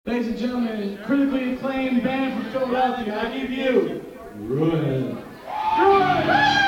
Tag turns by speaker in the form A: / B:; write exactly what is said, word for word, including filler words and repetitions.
A: Ladies and gentlemen, critically acclaimed band from Philadelphia, I give you Ruin. Ruin!